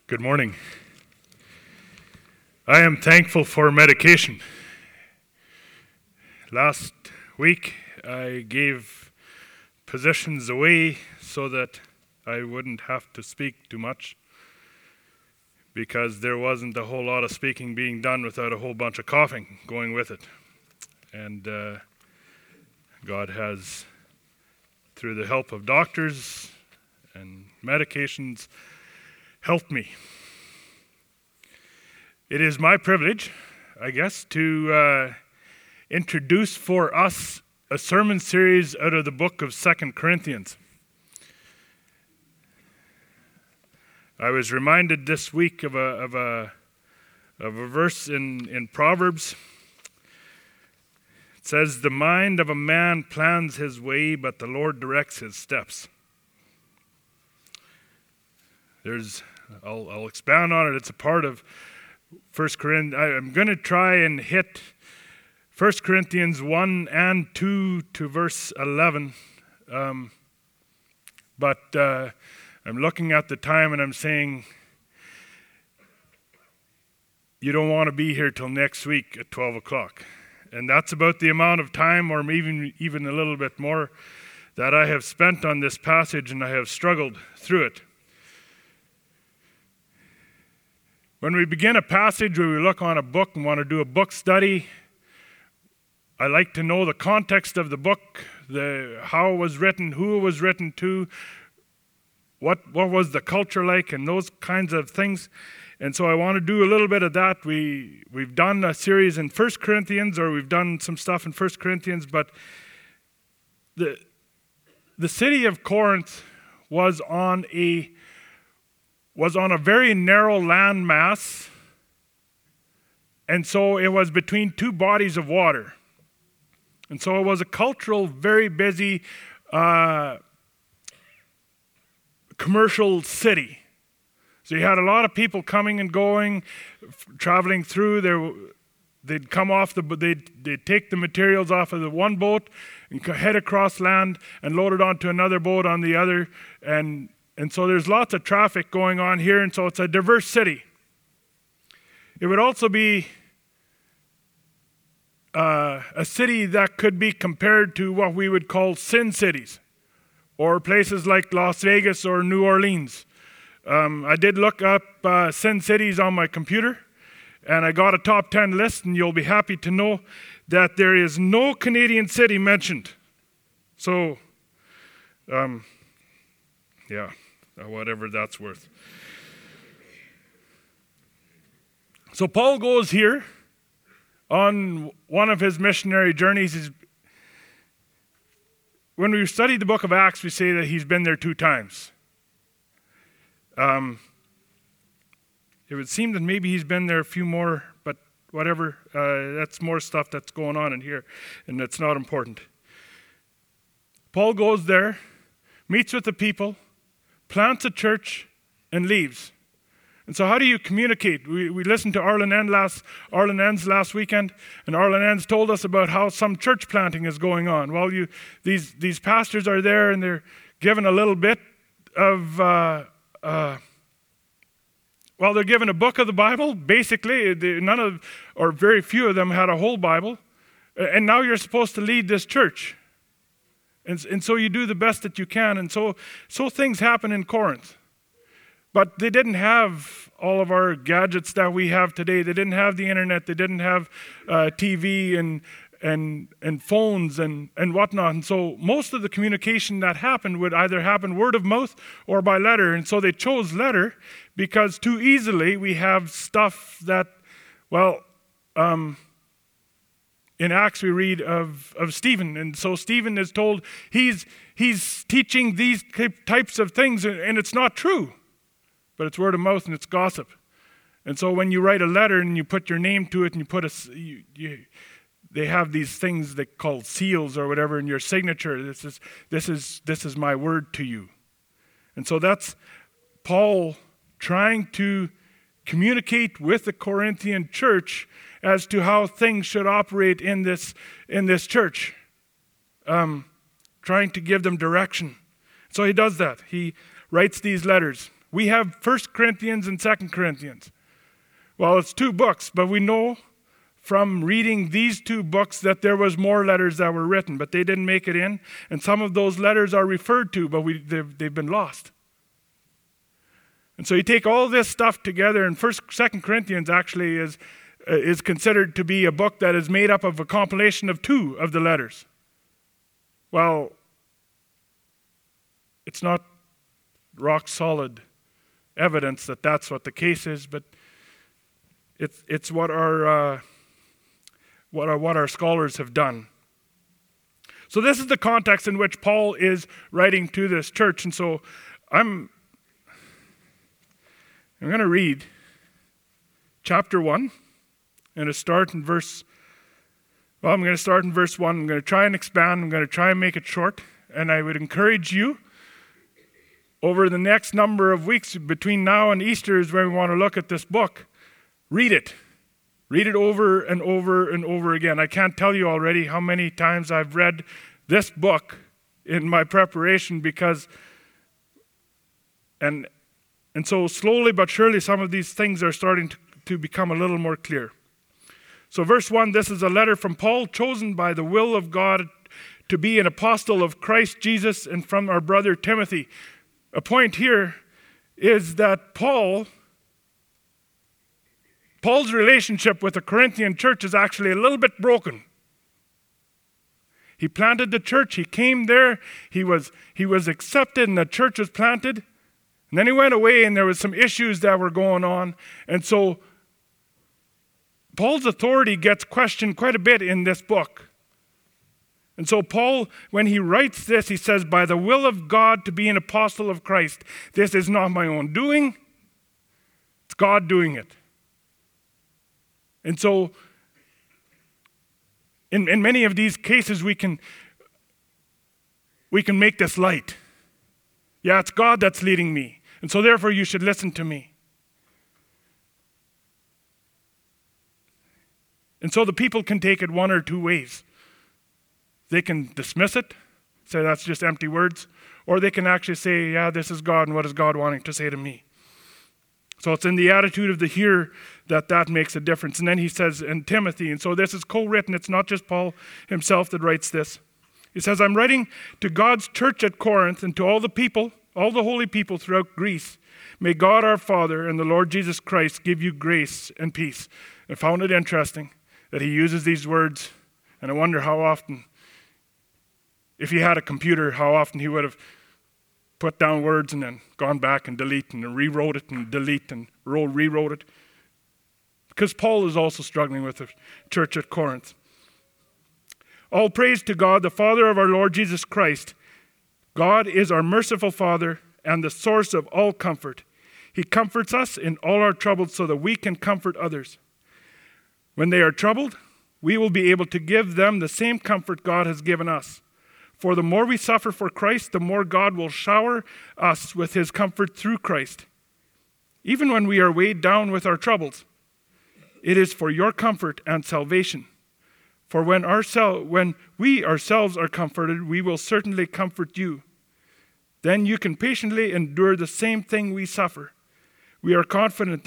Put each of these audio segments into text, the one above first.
Good morning. I am thankful for medication. Last week I gave positions away so that I wouldn't have to speak too much, because there wasn't a whole lot of speaking being done without a whole bunch of coughing going with it. And God has, through the help of doctors and medications, helped me. It is my privilege, I guess, to introduce for us a sermon series out of the book of 2 Corinthians. I was reminded this week of a verse in Proverbs. It says, "The mind of a man plans his way, but the Lord directs his steps." I'll expound on it. It's a part of 1 Corinthians. I'm going to try and hit 1 Corinthians 1 and 2 to verse 11. But I'm looking at the time and I'm saying, you don't want to be here till next week at 12 o'clock. And that's about the amount of time, or even a little bit more, that I have spent on this passage, and I have struggled through it. When we begin a passage, when we look on a book and want to do a book study, I like to know the context of the book, how it was written, who it was written to, what was the culture like, and those kinds of things. And so I want to do a little bit of that. We've done a series in 1 Corinthians, or we've done some stuff in 1 Corinthians, but the city of Corinth was on a very narrow land mass, and so it was between two bodies of water. And so it was a cultural, very busy commercial city. So you had a lot of people coming and going, traveling through there. They'd come off they'd take the materials off of the one boat and head across land and load it onto another boat on the other, and so there's lots of traffic going on here, and so it's a diverse city. It would also be a city that could be compared to what we would call sin cities, or places like Las Vegas or New Orleans. I did look up sin cities on my computer, and I got a top 10 list, and you'll be happy to know that there is no Canadian city mentioned. So, whatever that's worth. So Paul goes here on one of his missionary journeys. When we study the book of Acts, we say that he's been there 2 times. It would seem that maybe he's been there a few more, but whatever. That's more stuff that's going on in here, and it's not important. Paul goes there, meets with the people, plants a church, and leaves. And so how do you communicate? We listened to Arlen Enns last weekend, and Arlen Enns told us about how some church planting is going on. Well, these pastors are there, and they're given a little bit of, they're given a book of the Bible. Basically, very few of them had a whole Bible. And now you're supposed to lead this church. And so you do the best that you can. And so things happen in Corinth. But they didn't have all of our gadgets that we have today. They didn't have the internet. They didn't have TV and phones and whatnot. And so most of the communication that happened would either happen word of mouth or by letter. And so they chose letter because too easily we have stuff that, in Acts we read of Stephen, and so Stephen is told he's teaching these types of things, and it's not true, but it's word of mouth and it's gossip. And so when you write a letter and you put your name to it and you put they have these things they call seals or whatever in your signature. This is my word to you, and so that's Paul trying to communicate with the Corinthian church as to how things should operate in this church, trying to give them direction. So he does that. He writes these letters. We have 1 Corinthians and 2 Corinthians. Well, it's 2 books, but we know from reading these 2 books that there was more letters that were written, but they didn't make it in. And some of those letters are referred to, but they've been lost. And so you take all this stuff together, and 2 Corinthians actually is considered to be a book that is made up of a compilation of 2 of the letters. Well, it's not rock solid evidence that that's what the case is, but it's what our scholars have done. So this is the context in which Paul is writing to this church, and so I'm going to read chapter 1, and to start in verse. Well, I'm going to start in verse 1. I'm going to try and expand. I'm going to try and make it short, and I would encourage you over the next number of weeks between now and Easter is when we want to look at this book. Read it. Read it over and over and over again. I can't tell you already how many times I've read this book in my preparation because, and so slowly but surely some of these things are starting to become a little more clear. So verse 1, this is a letter from Paul, chosen by the will of God to be an apostle of Christ Jesus, and from our brother Timothy. A point here is that Paul's relationship with the Corinthian church is actually a little bit broken. He planted the church, he came there, he was accepted, and the church was planted. And then he went away, and there was some issues that were going on. And so Paul's authority gets questioned quite a bit in this book. And so Paul, when he writes this, he says, by the will of God to be an apostle of Christ. This is not my own doing. It's God doing it. And so in many of these cases, we can make this light. Yeah, it's God that's leading me. And so therefore you should listen to me. And so the people can take it one or 2 ways. They can dismiss it, say that's just empty words, or they can actually say, yeah, this is God, and what is God wanting to say to me? So it's in the attitude of the hearer that makes a difference. And then he says, in Timothy, and so this is co-written, it's not just Paul himself that writes this. He says, I'm writing to God's church at Corinth and to all the people, all the holy people throughout Greece. May God our Father and the Lord Jesus Christ give you grace and peace. I found it interesting that he uses these words, and I wonder how often, if he had a computer, how often he would have put down words and then gone back and delete and rewrote it and delete and rewrote it. Because Paul is also struggling with the church at Corinth. All praise to God, the Father of our Lord Jesus Christ. God is our merciful Father and the source of all comfort. He comforts us in all our troubles so that we can comfort others. When they are troubled, we will be able to give them the same comfort God has given us. For the more we suffer for Christ, the more God will shower us with his comfort through Christ. Even when we are weighed down with our troubles, it is for your comfort and salvation. For when we ourselves are comforted, we will certainly comfort you. Then you can patiently endure the same thing we suffer. We are confident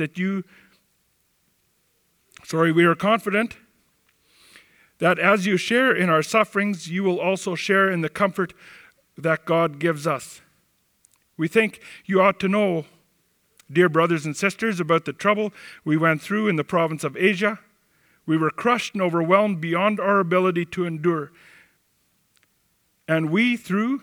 that as you share in our sufferings, you will also share in the comfort that God gives us. We think you ought to know, dear brothers and sisters, about the trouble we went through in the province of Asia. We were crushed and overwhelmed beyond our ability to endure. And we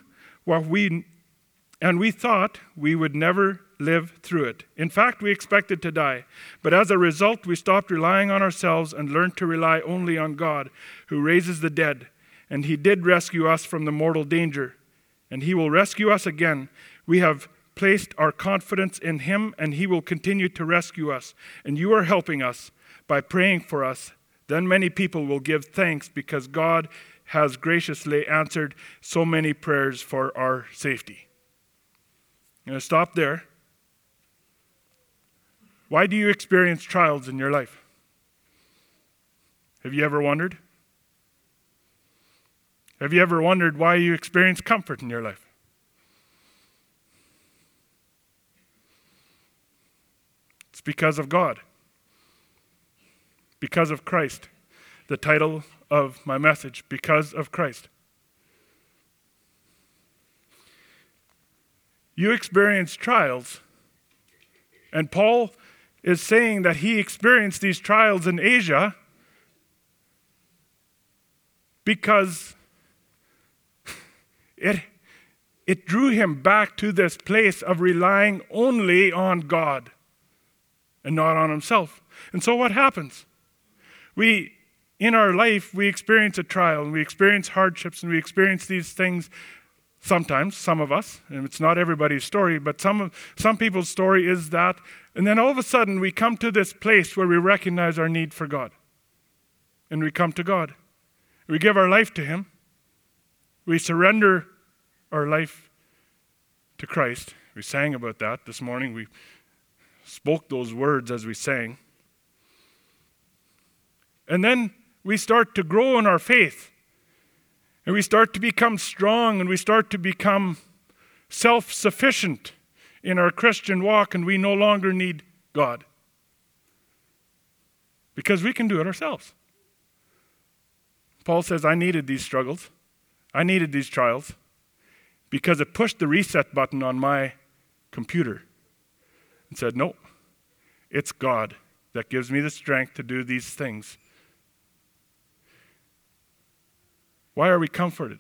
thought we would never live through it. In fact, we expected to die. But as a result, we stopped relying on ourselves and learned to rely only on God, who raises the dead. And he did rescue us from the mortal danger. And he will rescue us again. We have placed our confidence in him, and he will continue to rescue us. And you are helping us by praying for us. Then many people will give thanks because God has graciously answered so many prayers for our safety. I'm going to stop there. Why do you experience trials in your life? Have you ever wondered? Have you ever wondered why you experience comfort in your life? because of God. Because of Christ. The title of my message, because of Christ. You experience trials, and Paul is saying that he experienced these trials in Asia because it drew him back to this place of relying only on God and not on himself. And so what happens? In our life, we experience a trial, and we experience hardships, and we experience these things sometimes, some of us, and it's not everybody's story, but some people's story is that, and then all of a sudden we come to this place where we recognize our need for God. And we come to God. We give our life to Him. We surrender our life to Christ. We sang about that this morning. We spoke those words as we sang. And then we start to grow in our faith. And we start to become strong, and we start to become self-sufficient in our Christian walk, and we no longer need God. Because we can do it ourselves. Paul says, I needed these struggles. I needed these trials because it pushed the reset button on my computer and said, no, it's God that gives me the strength to do these things. Why are we comforted?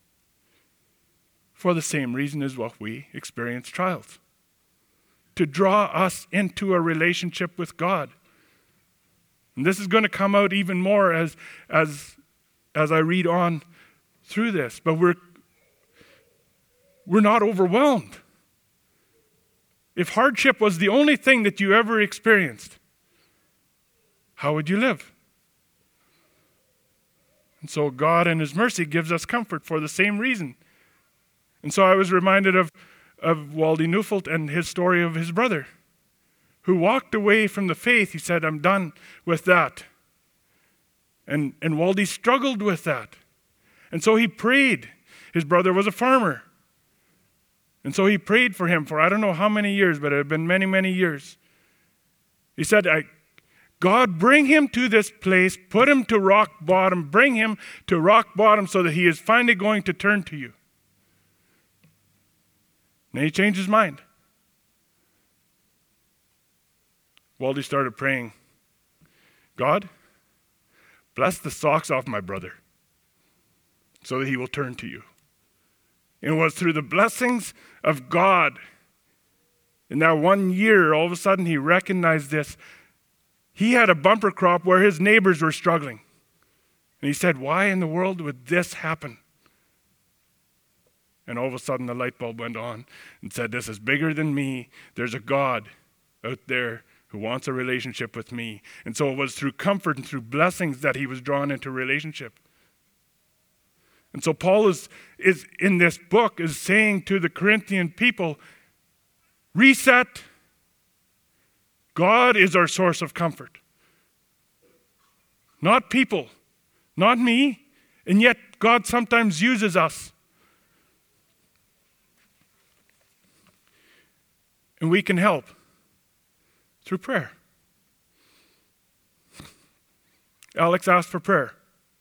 For the same reason as what we experience trials. To draw us into a relationship with God. And this is going to come out even more as I read on through this. But we're not overwhelmed. If hardship was the only thing that you ever experienced, how would you live? And so God in His mercy gives us comfort for the same reason. And so I was reminded of Waldy Neufeld and his story of his brother who walked away from the faith. He said, I'm done with that. And Waldy struggled with that. And so he prayed. His brother was a farmer. And so he prayed for him for I don't know how many years, but it had been many, many years. He said, God, bring him to this place, put him to rock bottom, bring him to rock bottom so that he is finally going to turn to you. And he changed his mind. Waldy started praying, God, bless the socks off my brother so that he will turn to you. And it was through the blessings of God. In that 1 year, all of a sudden he recognized this. He had a bumper crop where his neighbors were struggling. And he said, why in the world would this happen? And all of a sudden the light bulb went on and said, this is bigger than me. There's a God out there who wants a relationship with me. And so it was through comfort and through blessings that he was drawn into relationship. And so Paul is in this book is saying to the Corinthian people, reset. God is our source of comfort. Not people, not me, and yet God sometimes uses us. And we can help through prayer. Alex asked for prayer.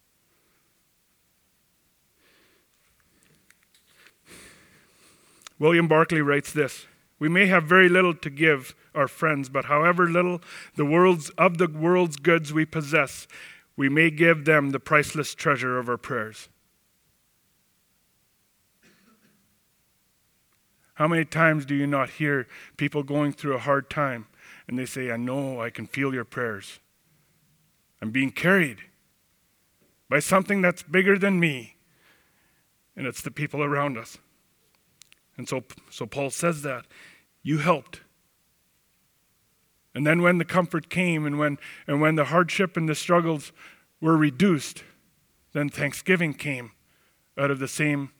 William Barclay writes this, we may have very little to give our friends, but however little the world's goods we possess, we may give them the priceless treasure of our prayers. How many times do you not hear people going through a hard time and they say, I know I can feel your prayers. I'm being carried by something that's bigger than me, and it's the people around us. And so Paul says that. You helped. And then when the comfort came and when the hardship and the struggles were reduced, then thanksgiving came out of the same.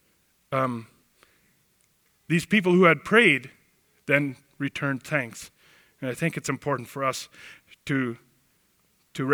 These people who had prayed then returned thanks. And I think it's important for us to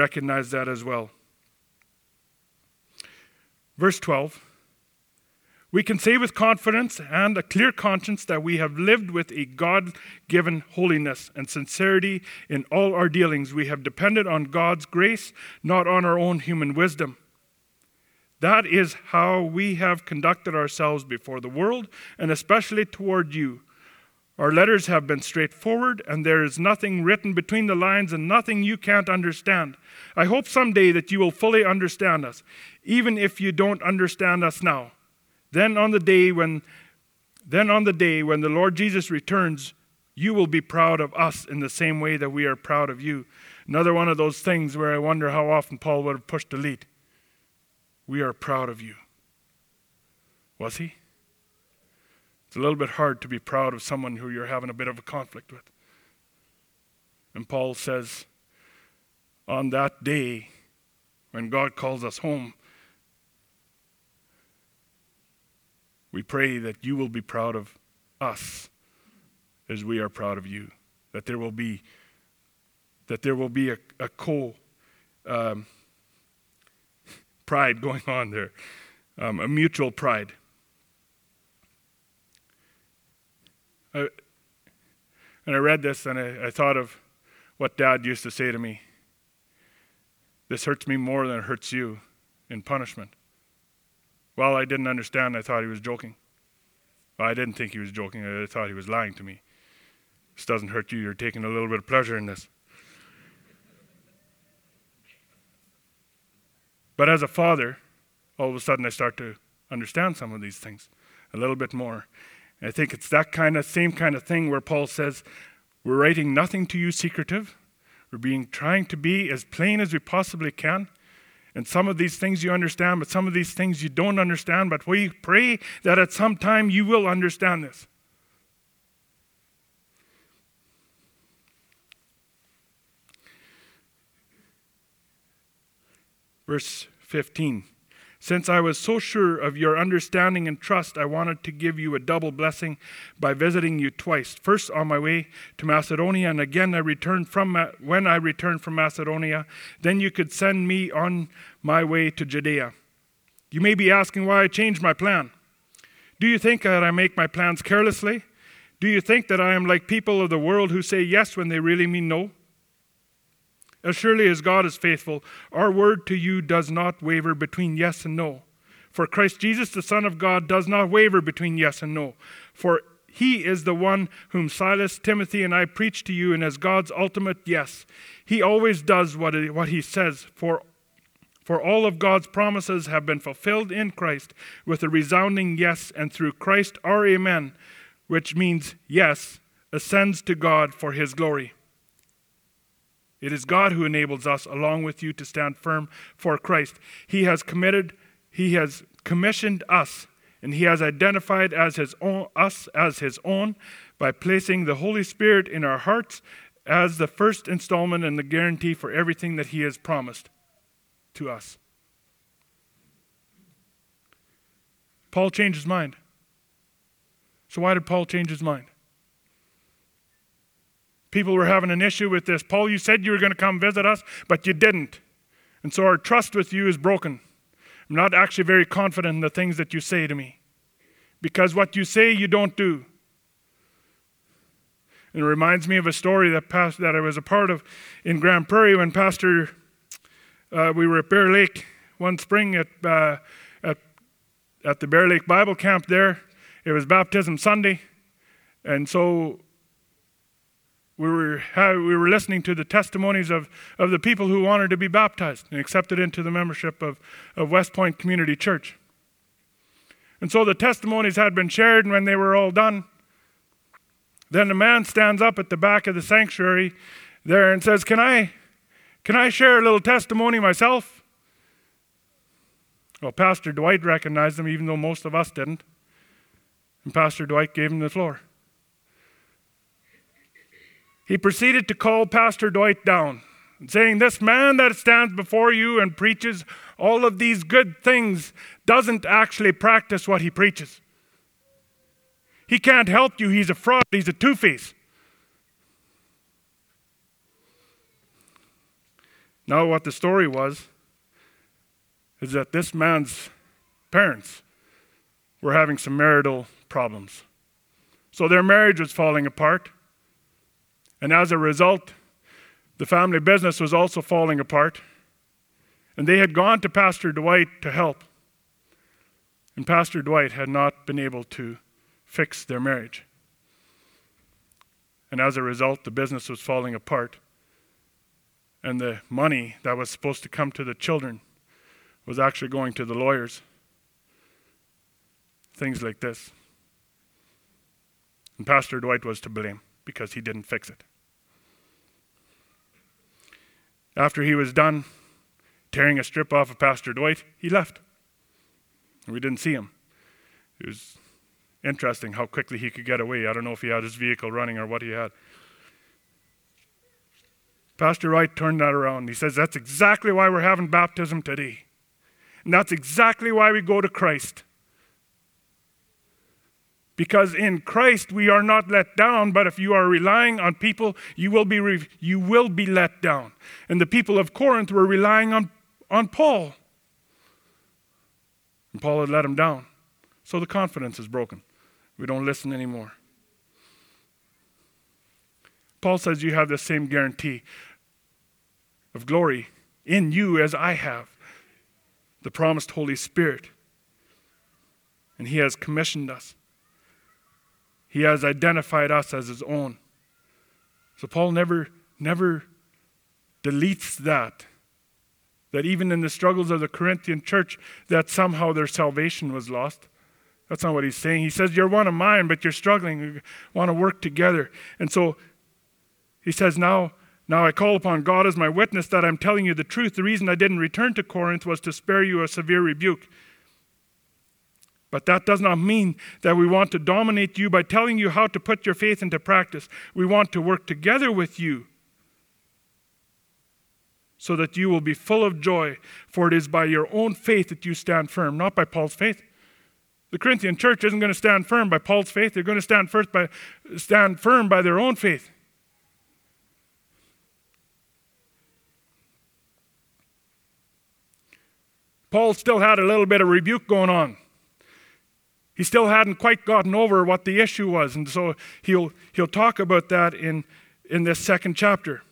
recognize that as well. Verse 12. We can say with confidence and a clear conscience that we have lived with a God-given holiness and sincerity in all our dealings. We have depended on God's grace, not on our own human wisdom. That is how we have conducted ourselves before the world, and especially toward you. Our letters have been straightforward, and there is nothing written between the lines and nothing you can't understand. I hope someday that you will fully understand us, even if you don't understand us now. Then on the day when the Lord Jesus returns, you will be proud of us in the same way that we are proud of you. Another one of those things where I wonder how often Paul would have pushed delete. We are proud of you. Was he? It's a little bit hard to be proud of someone who you're having a bit of a conflict with. And Paul says, on that day, when God calls us home, we pray that you will be proud of us as we are proud of you. That there will be a pride going on there, a mutual pride. And I read this and I thought of what Dad used to say to me. This hurts me more than it hurts you in punishment. Well, I didn't understand. I thought he was joking. Well, I didn't think he was joking. I thought he was lying to me. This doesn't hurt you. You're taking a little bit of pleasure in this. But as a father, all of a sudden I start to understand some of these things a little bit more. And I think it's that same kind of thing where Paul says, we're writing nothing to you secretive. We're trying to be as plain as we possibly can. And some of these things you understand, but some of these things you don't understand. But we pray that at some time you will understand this. Verse 15. Since I was so sure of your understanding and trust, I wanted to give you a double blessing by visiting you twice. First on my way to Macedonia, and again when I returned from Macedonia. Then you could send me on my way to Judea. You may be asking why I changed my plan. Do you think that I make my plans carelessly? Do you think that I am like people of the world who say yes when they really mean no? As surely as God is faithful, our word to you does not waver between yes and no. For Christ Jesus, the Son of God, does not waver between yes and no. For he is the one whom Silas, Timothy, and I preach to you, and as God's ultimate yes. He always does what he says, for all of God's promises have been fulfilled in Christ with a resounding yes, and through Christ our amen, which means yes, ascends to God for his glory. It is God who enables us, along with you, to stand firm for Christ. He has commissioned us, and he has identified us as his own by placing the Holy Spirit in our hearts as the first installment and the guarantee for everything that he has promised to us. Paul changed his mind. So why did Paul change his mind? People were having an issue with this. Paul, you said you were going to come visit us, but you didn't. And so our trust with you is broken. I'm not actually very confident in the things that you say to me. Because what you say, you don't do. And it reminds me of a story that I was a part of in Grand Prairie when we were at Bear Lake one spring at the Bear Lake Bible Camp there. It was Baptism Sunday. And so we were listening to the testimonies of the people who wanted to be baptized and accepted into the membership of West Point Community Church. And so the testimonies had been shared, and when they were all done, then the man stands up at the back of the sanctuary there and says, Can I share a little testimony myself? Well, Pastor Dwight recognized him, even though most of us didn't. And Pastor Dwight gave him the floor. He proceeded to call Pastor Dwight down, saying, this man that stands before you and preaches all of these good things doesn't actually practice what he preaches. He can't help you. He's a fraud. He's a two-face. Now what the story was is that this man's parents were having some marital problems. So their marriage was falling apart. And as a result, the family business was also falling apart. And they had gone to Pastor Dwight to help. And Pastor Dwight had not been able to fix their marriage. And as a result, the business was falling apart. And the money that was supposed to come to the children was actually going to the lawyers. Things like this. And Pastor Dwight was to blame because he didn't fix it. After he was done tearing a strip off of Pastor Dwight, he left. We didn't see him. It was interesting how quickly he could get away. I don't know if he had his vehicle running or what he had. Pastor Dwight turned that around. He says, that's exactly why we're having baptism today. And that's exactly why we go to Christ. Because in Christ we are not let down, but if you are relying on people, you will be let down. And the people of Corinth were relying on Paul. And Paul had let him down. So the confidence is broken. We don't listen anymore. Paul says you have the same guarantee of glory in you as I have. The promised Holy Spirit. And he has commissioned us. He has identified us as his own. So Paul never deletes that even in the struggles of the Corinthian church, that somehow their salvation was lost. That's not what he's saying. He says, you're one of mine, but you're struggling. You want to work together. And so he says, now I call upon God as my witness that I'm telling you the truth. The reason I didn't return to Corinth was to spare you a severe rebuke. But that does not mean that we want to dominate you by telling you how to put your faith into practice. We want to work together with you so that you will be full of joy, for it is by your own faith that you stand firm, not by Paul's faith. The Corinthian church isn't going to stand firm by Paul's faith. They're going to stand firm by their own faith. Paul still had a little bit of rebuke going on. He still hadn't quite gotten over what the issue was. And so he'll talk about that in this second chapter.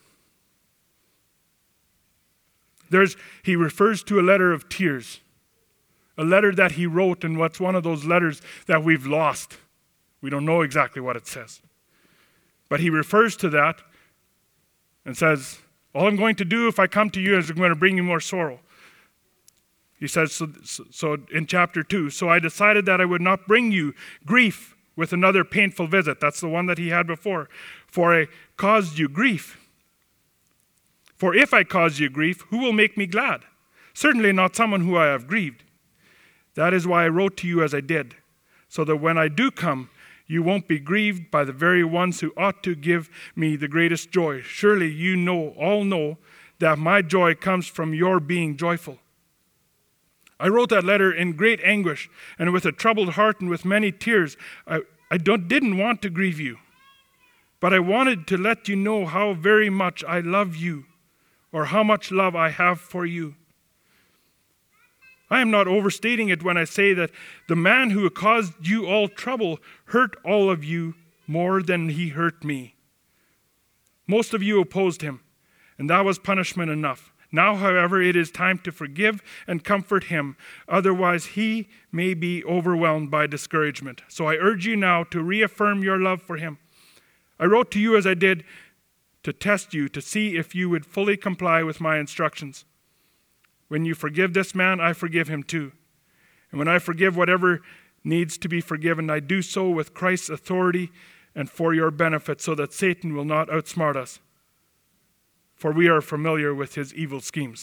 He refers to a letter of tears. A letter that he wrote, and what's one of those letters that we've lost. We don't know exactly what it says. But he refers to that and says, all I'm going to do if I come to you is I'm going to bring you more sorrow. He says, so in chapter 2, so I decided that I would not bring you grief with another painful visit. That's the one that he had before. For I caused you grief. For if I cause you grief, who will make me glad? Certainly not someone who I have grieved. That is why I wrote to you as I did, so that when I do come, you won't be grieved by the very ones who ought to give me the greatest joy. Surely you all know that my joy comes from your being joyful. I wrote that letter in great anguish and with a troubled heart and with many tears. I didn't want to grieve you, but I wanted to let you know how very much I love you, or how much love I have for you. I am not overstating it when I say that the man who caused you all trouble hurt all of you more than he hurt me. Most of you opposed him, and that was punishment enough. Now, however, it is time to forgive and comfort him. Otherwise, he may be overwhelmed by discouragement. So I urge you now to reaffirm your love for him. I wrote to you as I did to test you, to see if you would fully comply with my instructions. When you forgive this man, I forgive him too. And when I forgive whatever needs to be forgiven, I do so with Christ's authority and for your benefit, so that Satan will not outsmart us. For we are familiar with his evil schemes.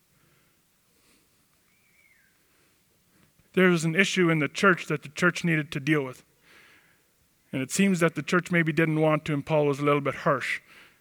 There was an issue in the church that the church needed to deal with. And it seems that the church maybe didn't want to, and Paul was a little bit harsh.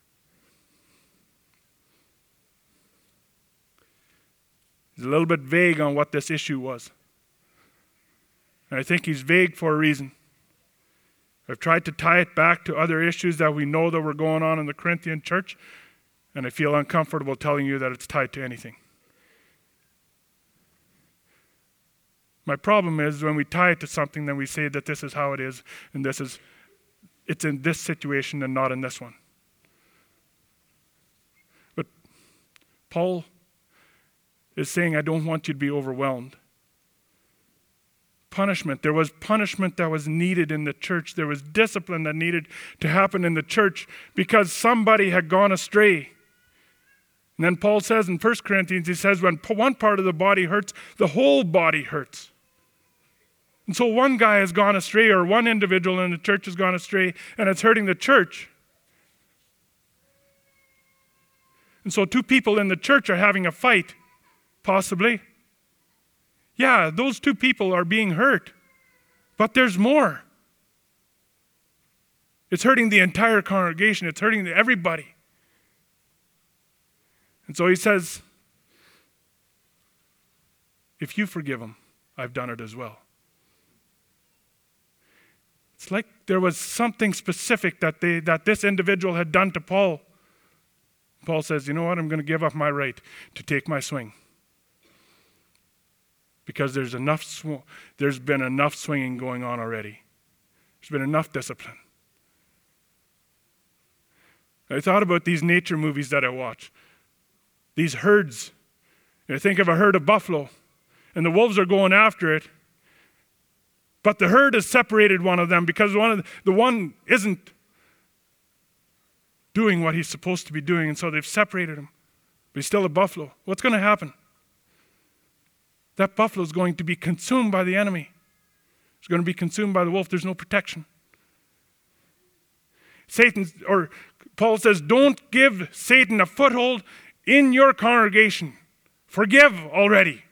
He's a little bit vague on what this issue was. And I think he's vague for a reason. I've tried to tie it back to other issues that we know that were going on in the Corinthian church, and I feel uncomfortable telling you that it's tied to anything. My problem is when we tie it to something, then we say that this is how it is, and it's in this situation and not in this one. But Paul is saying, I don't want you to be overwhelmed. Punishment. There was punishment that was needed in the church. There was discipline that needed to happen in the church because somebody had gone astray. And then Paul says in 1 Corinthians, he says, when one part of the body hurts, the whole body hurts. And so one guy has gone astray, or one individual in the church has gone astray, and it's hurting the church. And so two people in the church are having a fight, possibly. Yeah, those two people are being hurt, but there's more. It's hurting the entire congregation. It's hurting everybody. And so he says, if you forgive them, I've done it as well. It's like there was something specific that this individual had done to Paul. Paul says, you know what, I'm going to give up my right to take my swing. Because there's been enough swinging going on already. There's been enough discipline. I thought about these nature movies that I watch. These herds. I think of a herd of buffalo, and the wolves are going after it. But the herd has separated one of them because the one isn't doing what he's supposed to be doing, and so they've separated him. But he's still a buffalo. What's going to happen? That buffalo is going to be consumed by the enemy. It's going to be consumed by the wolf. There's no protection. Paul says, don't give Satan a foothold in your congregation. Forgive already.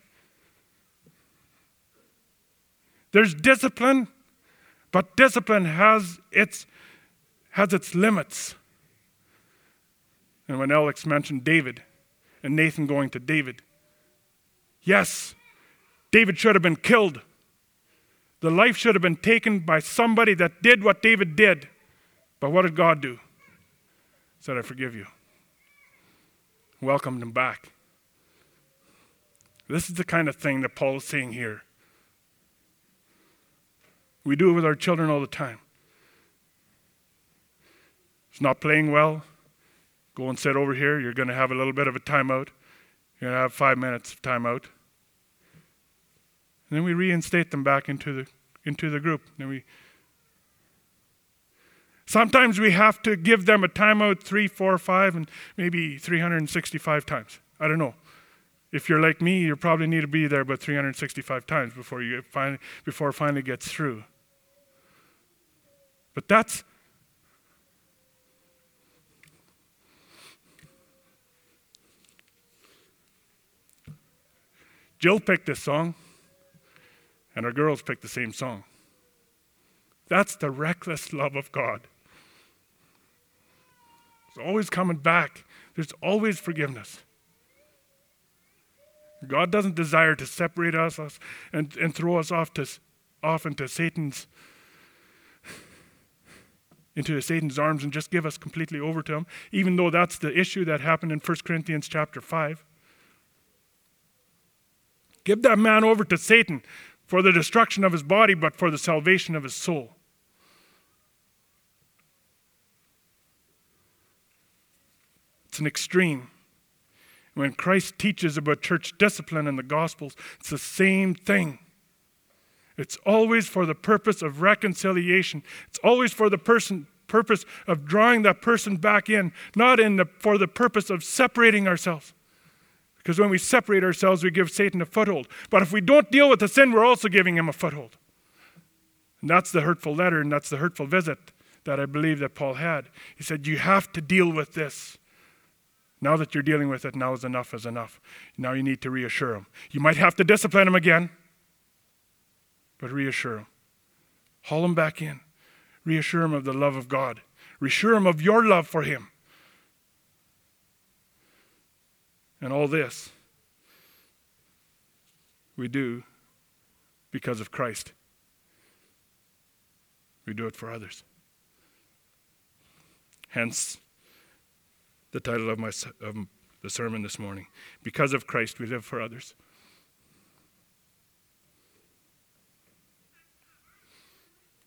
There's discipline, but discipline has its limits. And when Alex mentioned David and Nathan going to David, yes, David should have been killed. The life should have been taken by somebody that did what David did. But what did God do? He said, I forgive you. Welcomed him back. This is the kind of thing that Paul is saying here. We do it with our children all the time. It's not playing well. Go and sit over here. You're going to have a little bit of a timeout. You're going to have 5 minutes of timeout. And then we reinstate them back into the group. Sometimes we have to give them a timeout 3, 4, 5, and maybe 365 times. I don't know. If you're like me, you probably need to be there about 365 times before it finally gets through. But that's Jill picked this song, and our girls picked the same song. That's the reckless love of God. It's always coming back. There's always forgiveness. God doesn't desire to separate us and throw us off into Satan's arms and just give us completely over to him, even though that's the issue that happened in 1 Corinthians chapter 5. Give that man over to Satan for the destruction of his body, but for the salvation of his soul. It's an extreme. When Christ teaches about church discipline in the Gospels, it's the same thing. It's always for the purpose of reconciliation. It's always for the purpose of drawing that person back in, not for the purpose of separating ourselves. Because when we separate ourselves, we give Satan a foothold. But if we don't deal with the sin, we're also giving him a foothold. And that's the hurtful letter, and that's the hurtful visit that I believe that Paul had. He said, you have to deal with this. Now that you're dealing with it, now is enough is enough. Now you need to reassure him. You might have to discipline him again, but reassure him. Haul him back in. Reassure him of the love of God. Reassure him of your love for him. And all this we do because of Christ. We do it for others. Hence, the title of the sermon this morning. Because of Christ, we live for others.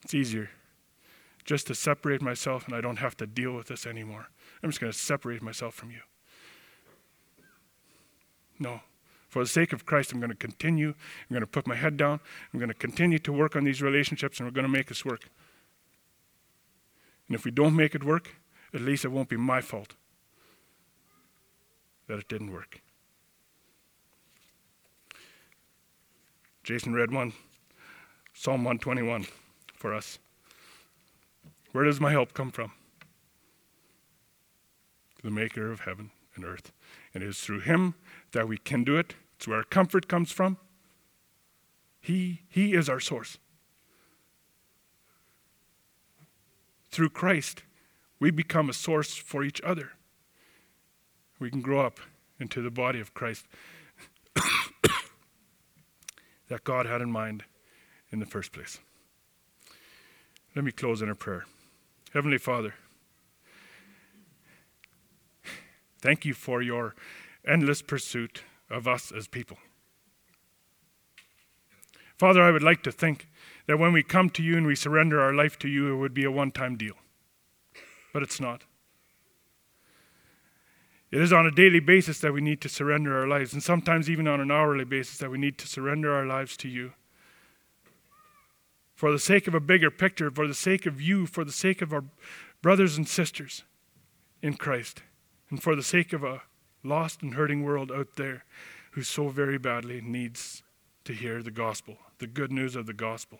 It's easier just to separate myself, and I don't have to deal with this anymore. I'm just going to separate myself from you. No. For the sake of Christ, I'm going to continue. I'm going to put my head down. I'm going to continue to work on these relationships, and we're going to make this work. And if we don't make it work, at least it won't be my fault that it didn't work. Jason read Psalm 121 for us. Where does my help come from? The maker of heaven and earth. And it is through him that we can do it. It's where our comfort comes from. He is our source. Through Christ, we become a source for each other. We can grow up into the body of Christ that God had in mind in the first place. Let me close in a prayer. Heavenly Father, thank you for your endless pursuit of us as people. Father, I would like to think that when we come to you and we surrender our life to you, it would be a one-time deal. But it's not. It is on a daily basis that we need to surrender our lives, and sometimes even on an hourly basis that we need to surrender our lives to you. For the sake of a bigger picture, for the sake of you, for the sake of our brothers and sisters in Christ, and for the sake of a lost and hurting world out there who so very badly needs to hear the gospel, the good news of the gospel.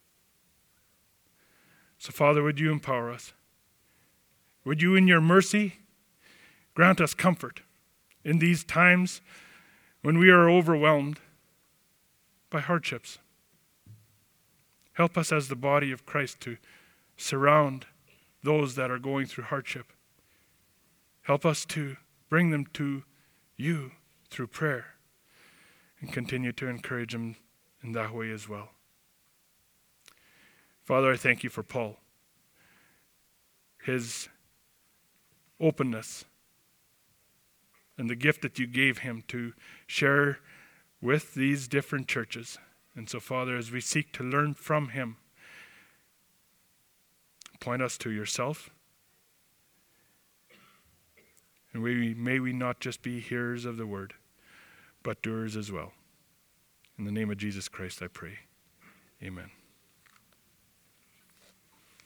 So, Father, would you empower us? Would you, in your mercy, grant us comfort in these times when we are overwhelmed by hardships? Help us as the body of Christ to surround those that are going through hardship. Help us to bring them to you through prayer and continue to encourage them in that way as well. Father, I thank you for Paul, his openness, and the gift that you gave him to share with these different churches. And so, Father, as we seek to learn from him, point us to yourself. And may we not just be hearers of the word, but doers as well. In the name of Jesus Christ, I pray. Amen.